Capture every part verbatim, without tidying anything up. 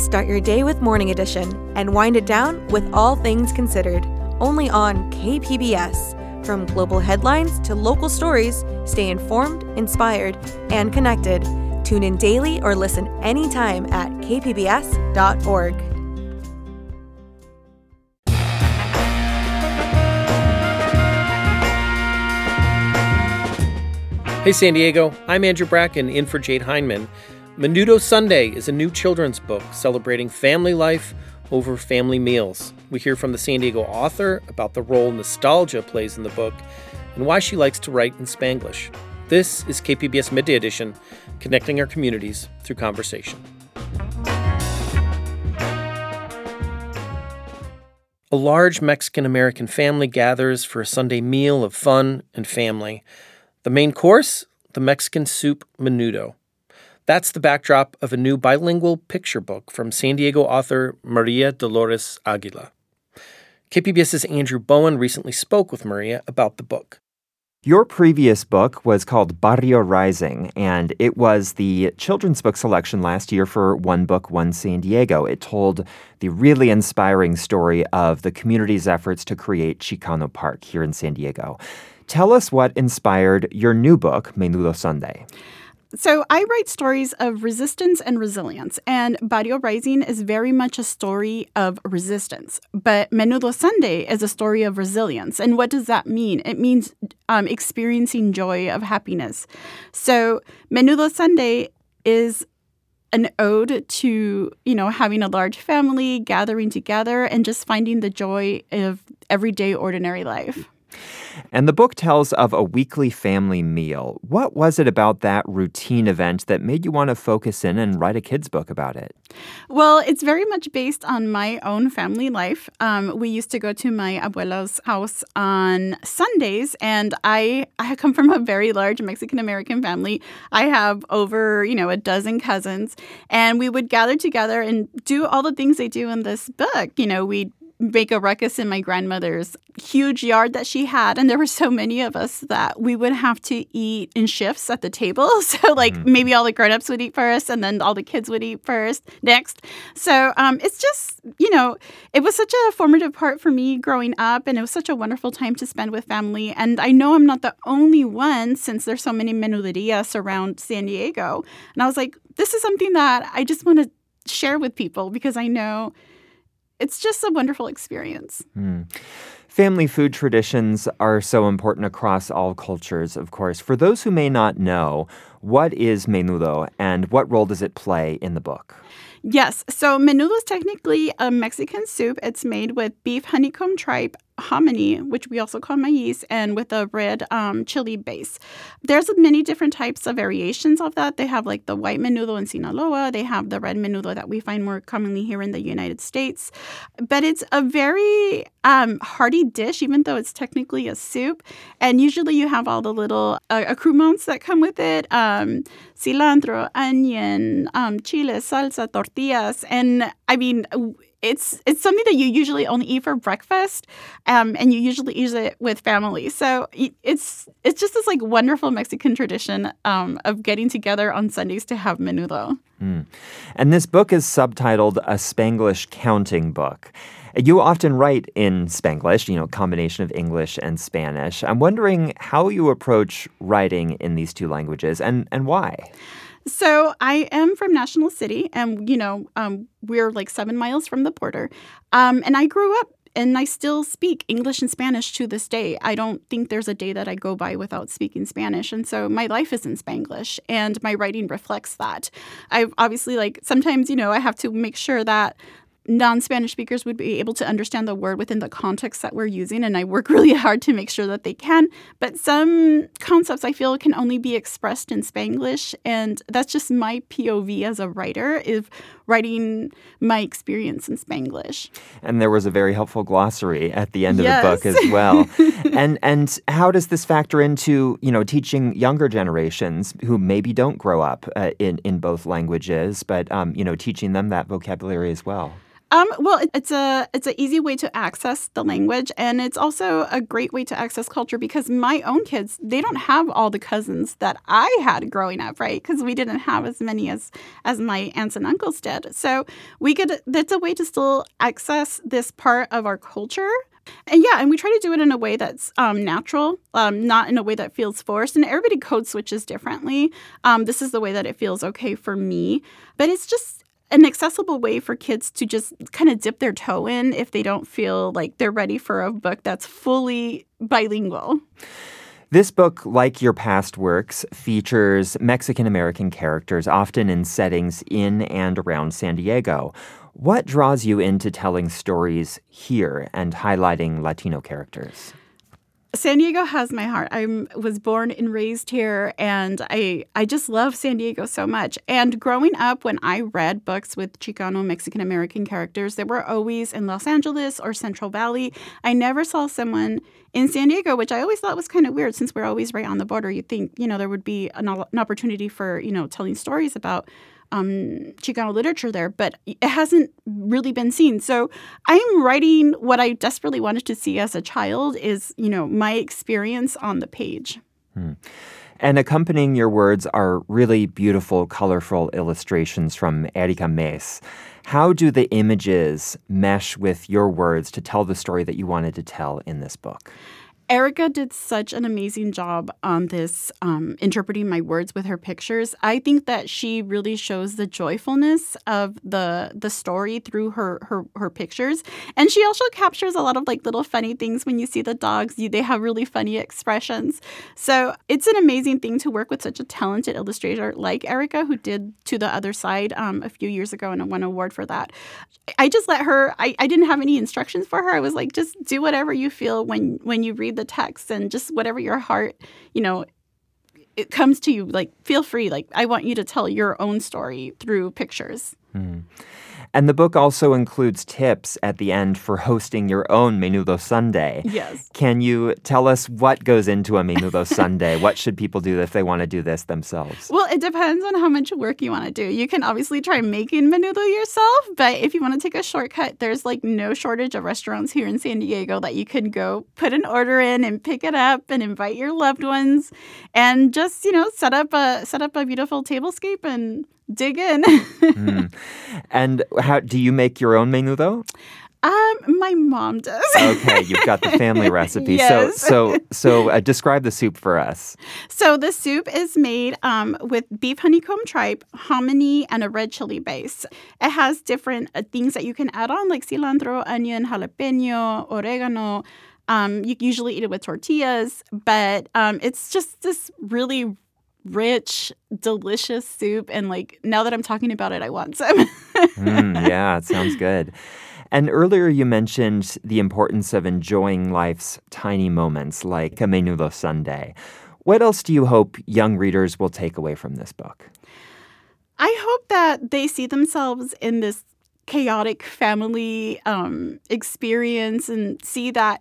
Start your day with Morning Edition and wind it down with All Things Considered, only on K P B S. From global headlines to local stories, stay informed, inspired, and connected. Tune in daily or listen anytime at k p b s dot org. Hey San Diego, I'm Andrew Bracken in for Jade Hindman. Menudo Sunday is a new children's book celebrating family life over family meals. We hear from the San Diego author about the role nostalgia plays in the book and why she likes to write in Spanglish. This is K P B S Midday Edition, connecting our communities through conversation. A large Mexican-American family gathers for a Sunday meal of fun and family. The main course, the Mexican soup menudo. That's the backdrop of a new bilingual picture book from San Diego author Maria Dolores Aguila. KPBS's Andrew Bowen recently spoke with Maria about the book. Your previous book was called Barrio Rising, and it was the children's book selection last year for One Book, One San Diego. It told the really inspiring story of the community's efforts to create Chicano Park here in San Diego. Tell us what inspired your new book, Menudo Sunday. So I write stories of resistance and resilience, and Barrio Rising is very much a story of resistance. But Menudo Sunday is a story of resilience. And what does that mean? It means um, experiencing joy of happiness. So Menudo Sunday is an ode to, you know, having a large family, gathering together, and just finding the joy of everyday, ordinary life. And the book tells of a weekly family meal. What was it about that routine event that made you want to focus in and write a kid's book about it? Well, it's very much based on my own family life. Um, we used to go to my abuela's house on Sundays, and I, I come from a very large Mexican-American family. I have over, you know, a dozen cousins, and we would gather together and do all the things they do in this book. You know, we'd make a ruckus in my grandmother's huge yard that she had. And there were so many of us that we would have to eat in shifts at the table. So like mm-hmm. maybe all the grown-ups would eat first and then all the kids would eat first next. So um, it's just, you know, it was such a formative part for me growing up. And it was such a wonderful time to spend with family. And I know I'm not the only one since there's so many menuderias around San Diego. And I was like, this is something that I just want to share with people because I know it's just a wonderful experience. Mm. Family food traditions are so important across all cultures, of course. For those who may not know, what is menudo and what role does it play in the book? Yes. So menudo is technically a Mexican soup. It's made with beef honeycomb tripe, hominy, which we also call maize, and with a red um, chili base. There's many different types of variations of that. They have like the white menudo in Sinaloa. They have the red menudo that we find more commonly here in the United States. But it's a very um, hearty dish, even though it's technically a soup. And usually you have all the little uh, accoutrements that come with it. Um, cilantro, onion, um, chile, salsa, tortillas. And I mean, It's it's something that you usually only eat for breakfast, um, and you usually eat it with family. So it's it's just this like wonderful Mexican tradition um, of getting together on Sundays to have menudo. Mm. And this book is subtitled A Spanglish Counting Book. You often write in Spanglish, you know, combination of English and Spanish. I'm wondering how you approach writing in these two languages and, and why. So I am from National City, and, you know, um, we're like seven miles from the border. Um, and I grew up, and I still speak English and Spanish to this day. I don't think there's a day that I go by without speaking Spanish. And so my life is in Spanglish, and my writing reflects that. I obviously, like, sometimes, you know, I have to make sure that non-Spanish speakers would be able to understand the word within the context that we're using, and I work really hard to make sure that they can. But some concepts I feel can only be expressed in Spanglish, and that's just my P O V as a writer, is writing my experience in Spanglish. And there was a very helpful glossary at the end of yes. the book as well. and and how does this factor into, you know, teaching younger generations who maybe don't grow up uh, in, in both languages, but, um, you know, teaching them that vocabulary as well? Um, well, it- it's a it's an easy way to access the language, and it's also a great way to access culture because my own kids, they don't have all the cousins that I had growing up, right? Because we didn't have as many as as my aunts and uncles did. So we could that's a way to still access this part of our culture. And yeah, and we try to do it in a way that's um, natural, um, not in a way that feels forced. And everybody code switches differently. Um, this is the way that it feels okay for me. But it's just an accessible way for kids to just kind of dip their toe in if they don't feel like they're ready for a book that's fully bilingual. This book, like your past works, features Mexican-American characters, often in settings in and around San Diego. What draws you into telling stories here and highlighting Latino characters? San Diego has my heart. I was born and raised here, and I, I just love San Diego so much. And growing up, when I read books with Chicano Mexican-American characters, they were always in Los Angeles or Central Valley. I never saw someone in San Diego, which I always thought was kind of weird since we're always right on the border. You'd think, you know, there would be an, an opportunity for, you know, telling stories about Um, Chicano literature there, but it hasn't really been seen. So I'm writing what I desperately wanted to see as a child is, you know, my experience on the page. Hmm. And accompanying your words are really beautiful, colorful illustrations from Erika Mes. How do the images mesh with your words to tell the story that you wanted to tell in this book? Erika did such an amazing job on this, um, interpreting my words with her pictures. I think that she really shows the joyfulness of the the story through her her, her pictures. And she also captures a lot of like little funny things. When you see the dogs, you, they have really funny expressions. So it's an amazing thing to work with such a talented illustrator like Erika, who did To the Other Side um, a few years ago and won an award for that. I just let her, I, I didn't have any instructions for her. I was like, just do whatever you feel when, when you read the text, and just whatever your heart, you know, it comes to you, like, feel free. Like, I want you to tell your own story through pictures. Hmm. And the book also includes tips at the end for hosting your own Menudo Sunday. Yes. Can you tell us what goes into a Menudo Sunday? What should people do if they want to do this themselves? Well, it depends on how much work you want to do. You can obviously try making menudo yourself, but if you want to take a shortcut, there's like no shortage of restaurants here in San Diego that you can go put an order in and pick it up and invite your loved ones and just, you know, set up a set up a beautiful tablescape and dig in. mm. And how do you make your own menudo? Um, my mom does. Okay, you've got the family recipe. Yes. So, so, so uh, describe the soup for us. So the soup is made um, with beef honeycomb tripe, hominy, and a red chili base. It has different uh, things that you can add on, like cilantro, onion, jalapeno, oregano. Um, you usually eat it with tortillas, but um, it's just this really rich, delicious soup. And like now that I'm talking about it, I want some. mm, yeah, it sounds good. And earlier you mentioned the importance of enjoying life's tiny moments like a Menudo Sunday. What else do you hope young readers will take away from this book? I hope that they see themselves in this chaotic family um, experience and see that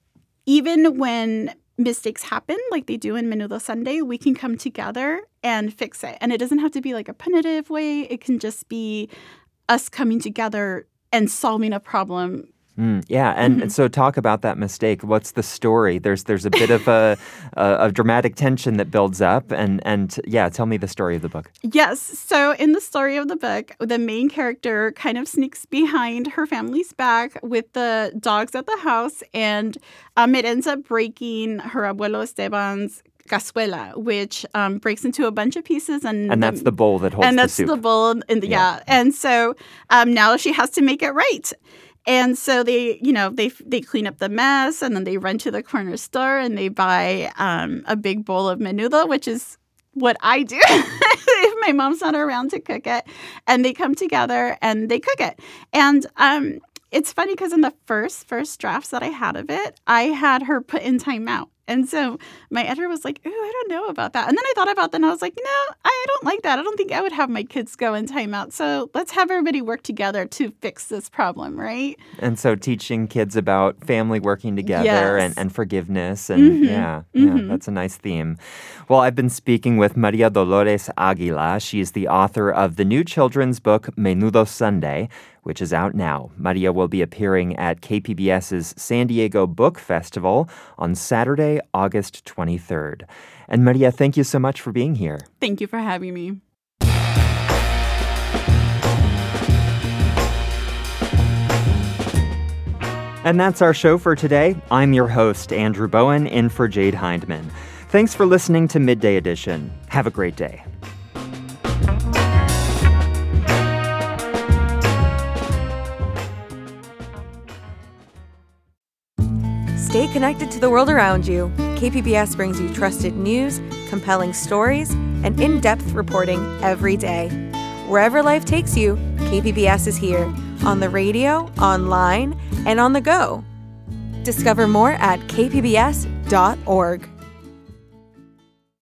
even when mistakes happen like they do in Menudo Sunday, we can come together and fix it. And it doesn't have to be like a punitive way. It can just be us coming together and solving a problem. Mm, yeah, and, Mm-hmm. and so talk about that mistake. What's the story? There's there's a bit of a, a, a dramatic tension that builds up, and and yeah, tell me the story of the book. Yes. So in the story of the book, the main character kind of sneaks behind her family's back with the dogs at the house, and um, it ends up breaking her abuelo Esteban's cazuela, which um, breaks into a bunch of pieces. And, And that's the bowl that holds and the that's soup. the bowl. In the, yeah. Yeah. And so um, now she has to make it right. And so they, you know, they they clean up the mess, and then they run to the corner store and they buy um, a big bowl of menudo, which is what I do if my mom's not around to cook it. And they come together and they cook it. And um, it's funny because in the first first drafts that I had of it, I had her put in timeout. And so my editor was like, ooh, I don't know about that. And then I thought about that and I was like, no, I don't like that. I don't think I would have my kids go in timeout. So let's have everybody work together to fix this problem, right? And so teaching kids about family working together Yes. and, and forgiveness. And Mhm. yeah, Mhm. yeah, that's a nice theme. Well, I've been speaking with Maria Dolores Aguila. She's the author of the new children's book, Menudo Sunday, which is out now. Maria will be appearing at KPBS's San Diego Book Festival on Saturday, August twenty-third. And Maria, thank you so much for being here. Thank you for having me. And that's our show for today. I'm your host, Andrew Bowen, in for Jade Hindman. Thanks for listening to Midday Edition. Have a great day. Stay connected to the world around you. K P B S brings you trusted news, compelling stories, and in-depth reporting every day. Wherever life takes you, K P B S is here, on the radio, online, and on the go. Discover more at k p b s dot org.